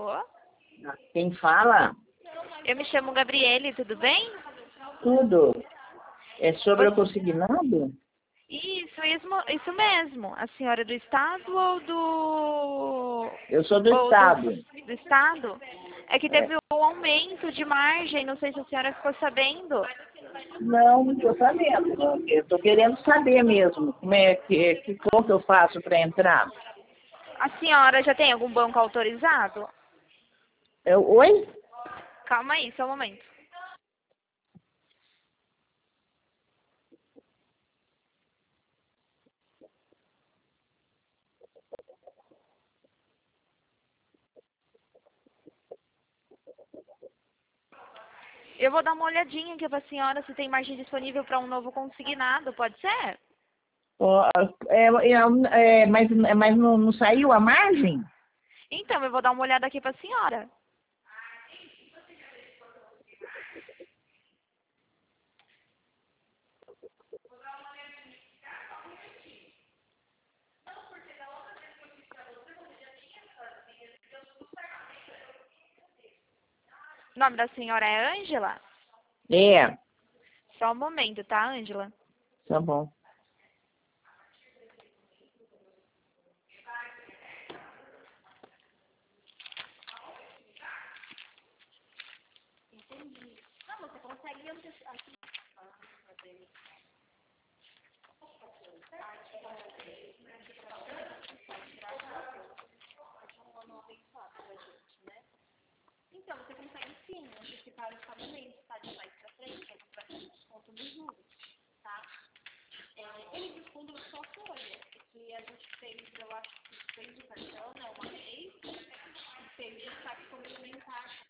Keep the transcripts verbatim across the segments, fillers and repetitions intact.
Alô? Quem fala? Eu me chamo Gabriele, tudo bem? Tudo. É sobre Você... o consignado? Isso, isso, isso mesmo. A senhora é do Estado ou do... Eu sou do ou Estado. do, do Estado? É que teve É. um aumento de margem, não sei se a senhora ficou sabendo. Não, não estou sabendo. Eu estou querendo saber mesmo como é que, que como que eu faço para entrar. A senhora já tem algum banco autorizado? Eu, oi? Calma aí, só um momento. Eu vou dar uma olhadinha aqui para a senhora se tem margem disponível para um novo consignado, pode ser? Ó, é, é, é, mas mas não, não saiu a margem? Então, eu vou dar uma olhada aqui para a senhora. O nome da senhora é Ângela? É, Só um momento, tá, Ângela? tá bom. Não, você consegue antecipar. Então, você consegue sim antecipar os pagamentos, tá? De mais pra frente, aí você vai ter desconto nos juros, tá? É, ele desconta a sua folha, que a gente fez, eu acho que fez o cartão, né, uma vez, e fez o saque complementar.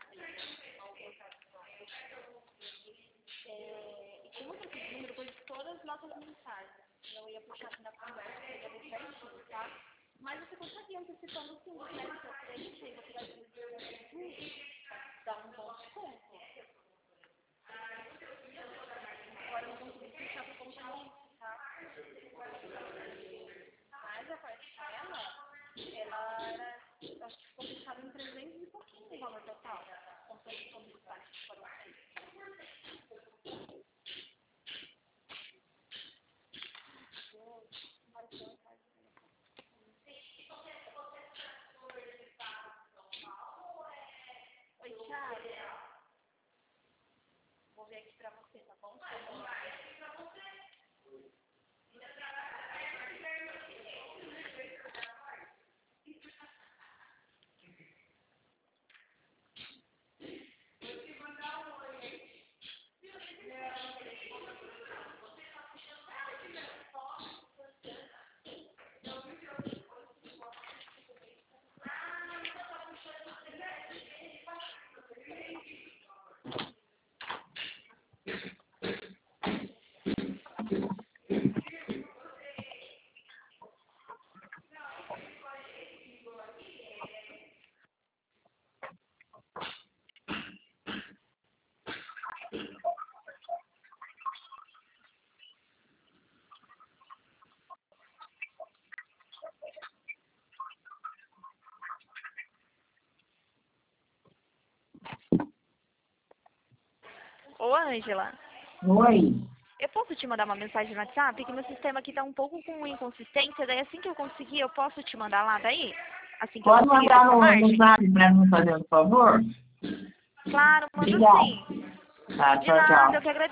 É, e como esse número foi de todas as nossas mensagens, não ia puxar aqui na conversa, eu ia ver certinho, tá? Mas você consegue antecipando sim, você vai pra frente, aí você vai ter tudo, dá um bom desconto. Agora eu não consegui fechar por conta disso, tá? Mas a parcela, ela era, acho que ficou fechada em trezentos e pouquinho o valor total, contando todos os taxas que foram feitos. Oi, Thiago. Vou ver aqui pra você, tá bom? Ô, Ângela, Oi. eu posso te mandar uma mensagem no WhatsApp? Que meu sistema aqui tá um pouco com inconsistência, daí assim que eu conseguir, eu posso te mandar lá daí? Assim que eu Pode conseguir ver mandar essa no, no margem? zap para mim, fazendo favor? Claro, mando Obrigada. sim. Tá, De tchau, nada, tchau. eu que agradeço.